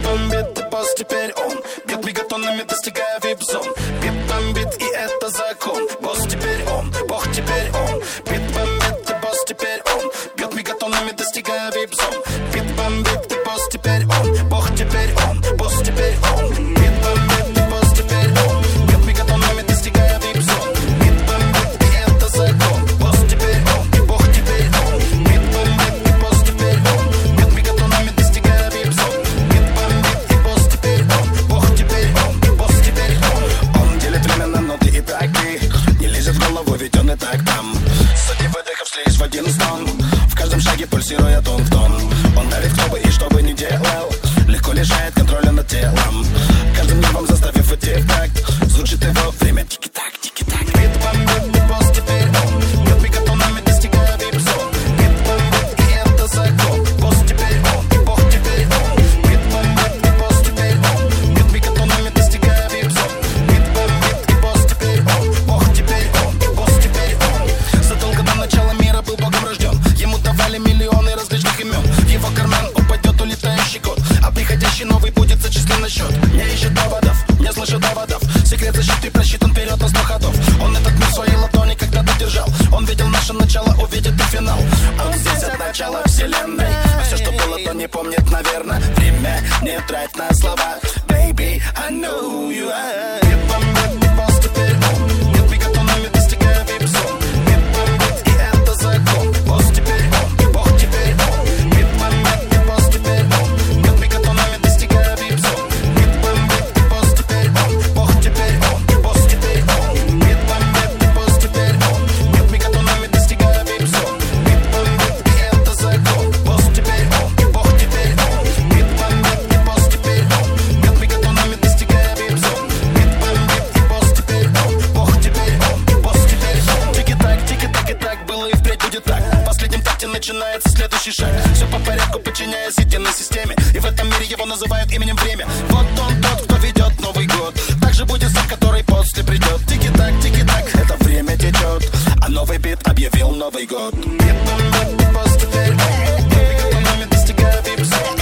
бомбит, и босс теперь он бьет мегатоннами, достигая вип-зон. Бит бомбит, и это закон. Босс теперь он, бог теперь он. Бит бомбит, и босс теперь он бьет мегатоннами, достигая вип-зон. Бит бомбит, и босс теперь он, бог теперь он, босс теперь он. Бит бомбит, и босс теперь он бьет мегатоннами, достигая вип-зон. Бит бомбит, и это закон. Босс теперь он, и бог теперь он. Бит бомбит, и босс теперь он бьет мегатонами, достигая вип-зон. Бит бомбит, и босс теперь он, бог теперь он, и босс теперь он. Он делит время на ноты и такты. Не лезет в голову, ведь он и так там. Сотни выдохов слились в один стон. В каждом шаге пульсируя тон в тон. Он давит кто бы и что бы ни делал. Легко лишает контроля над телом. Каждым нервом заставив идти в такт. Звучит его время тики-так, тики-так. Бит бомбит, и босс теперь он бьет мегатонами, достигая вип-зон. Бит бомбит, и это закон. Босс теперь он, и бог теперь он. Бит бомбит, и босс теперь он бьет мегатонами, достигая вип-зон. Бит бомбит, и босс теперь он, бог теперь он, и босс теперь он. Задолго до начала мира был богом рожден. Ему давали миллионы различных имен. В его карман упадет улетающий код, а приходящий новый будет зачислен на счет. Не ищет доводов, не слышит доводов. Секрет защиты просчитан вперед на 100 ходов. Он этот мир в своей ладони когда-то держал. Он видел наше начало, увидит и финал. Он здесь от начала вселенной. А все, что было, то не помнит, наверное. Время не трать на слова. Baby, I know you are. Бит бомбит, и босс теперь он бьет мегатонами, достигая вип-зон. Бит бомбит, и это закон. Босс теперь он, и бог теперь он. Бит бомбит, и босс теперь он бьет мегатонами, достигая вип-зон. Бит бомбит, и босс теперь он, бог теперь он, и босс теперь он. Бит бомбит, и босс теперь он бьет мегатонами, достигая вип-зон. Бит бомбит, и это закон. Босс теперь он, и бог теперь он. Бит бомбит, и босс теперь он бьет мегатонами, достигая вип-зон. Бит бомбит, и босс теперь он, бог теперь он, и босс теперь он. Тики-так, тики-так, и так было и впредь будет так. В последнем такте начинается следующий шаг. Все по порядку, подчиняясь единой системе. И в этом мире его называют именем время. Вот он тот, кто ведет Новый год. Также будет сам, который после придет. Тики-так, тики-так, это время течет. А новый бит объявил Новый год. Бит бомбит, и босс теперь он мегатонами, достигая вип-зон.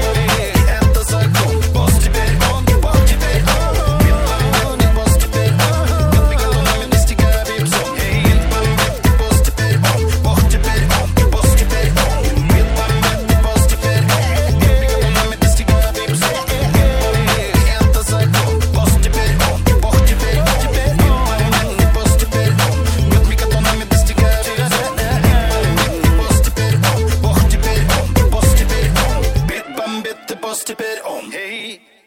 И это закон. Босс теперь он, и бог теперь он. Бит бомбит, и босс теперь он бьет мегатонами, достигая вип-зон. Бит бомбит, и босс теперь он, бог теперь он, и босс теперь он. Бит бомбит, и босс теперь он бьет мегатонами, достигая вип-зон. И это закон. Босс теперь он, и бог теперь он. Бит бомбит, и босс теперь он бьет мегатонами, достигая вип-зон. И босс теперь он, бог теперь он, и босс теперь он. Бит бомбит, и босс теперь он.